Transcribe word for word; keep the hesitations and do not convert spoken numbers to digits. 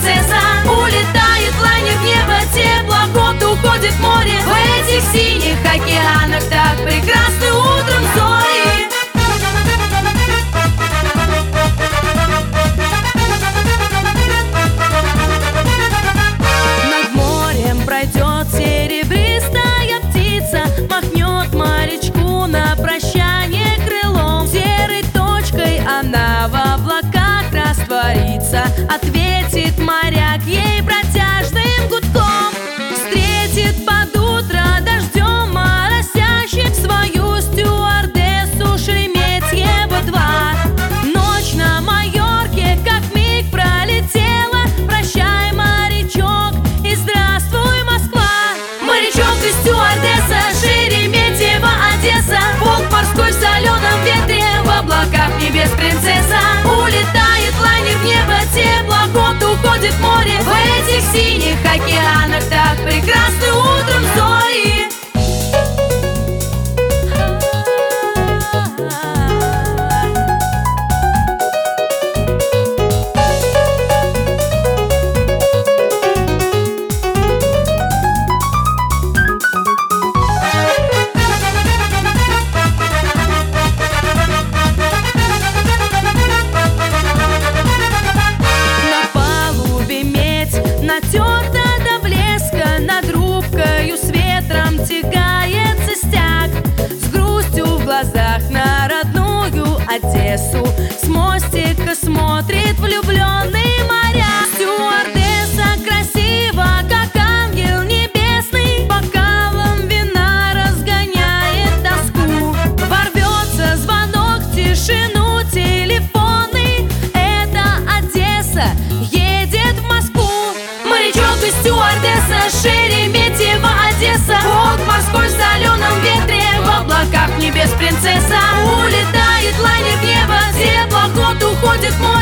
принцесса. Улетает лайнер в небо, теплоход уходит в море. В этих синих океанах так прекрасны утром зори. Над морем пройдет серебристая птица, махнет морячку на прощание крылом. Серой точкой она в облаках растворится, ответит моряк ей протяжным гудком. Встретит под утро дождем моросящих свою стюардессу Шереметьево два. Ночь на Майорке как миг пролетела. Прощай, морячок, и здравствуй, Москва. Морячок и стюардесса, Шереметьево, Одесса. Волк морской в соленом ветре, в облаках небес принцесса. Улетает лайнер в небо, теплоход уходит в море. В этих синих океанах так прекрасны утром зори. Натерта до блеска, над рубкою с ветром тягается стяг. С грустью в глазах на родную Одессу с мостика смотрит влюбленный моряк. Стюардесса красива, как ангел небесный, бокалом вина разгоняет тоску. Ворвется звонок в тишину телефонный. Это Одесса едет в Москву. Морячок и стюардесса, Шереметьево, Одесса. Волк морской в соленом ветре, в облаках небес принцесса. Улетает лайнер в небо, теплоход уходит в море.